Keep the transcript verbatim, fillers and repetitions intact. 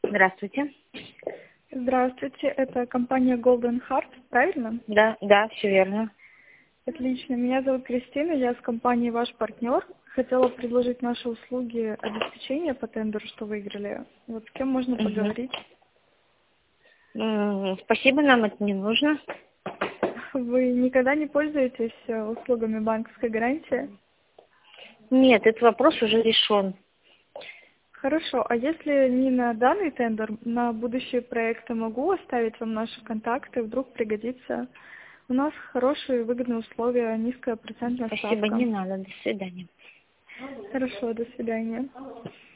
Здравствуйте. Здравствуйте, это компания Golden Heart, правильно? Да, да, все верно. Отлично. Меня зовут Кристина, я с компанией «Ваш партнер». Хотела предложить наши услуги обеспечения по тендеру, что выиграли. Вот с кем можно Угу. поговорить? Спасибо, нам это не нужно. Вы никогда не пользуетесь э, услугами банковской гарантии? Нет, этот вопрос уже решен. Хорошо. А если не на данный тендер, на будущие проекты могу оставить вам наши контакты, вдруг пригодится. У нас хорошие выгодные условия, низкая процентная Спасибо, ставка. не надо. До свидания. Хорошо, до свидания.